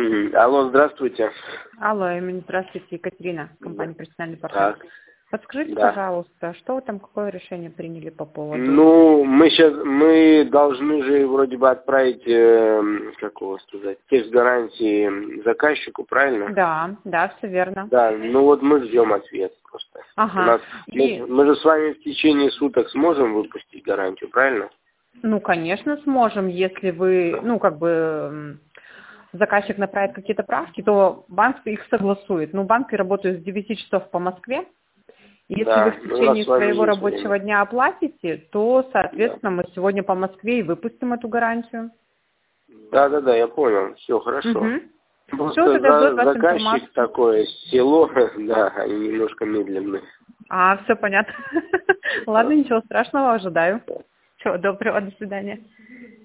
Алло, здравствуйте. Алло, здравствуйте, Екатерина, компания «Профессиональный партнер». Так, Подскажите, да. пожалуйста, что вы там, какое решение приняли по поводу? Ну, мы должны же вроде бы отправить, как его сказать, тест гарантии заказчику, правильно? Да, все верно. Да, ну вот мы ждем ответ просто. Ага. Мы же с вами в течение суток сможем выпустить гарантию, правильно? Ну, конечно, сможем, если вы, заказчик направит какие-то правки, то банк их согласует. Ну, банки работают с 9 часов по Москве. Если Да, вы в ну, у нас течение с вами своего есть рабочего время. дня оплатите, то, соответственно, Да. мы сегодня по Москве и выпустим эту гарантию. Да, я понял, все хорошо. Угу. Все, Просто тогда ждут вас заказчик информацию. такое село, да, они немножко медленные. Все понятно. Ладно, ничего страшного, ожидаю. Всего доброго, до свидания.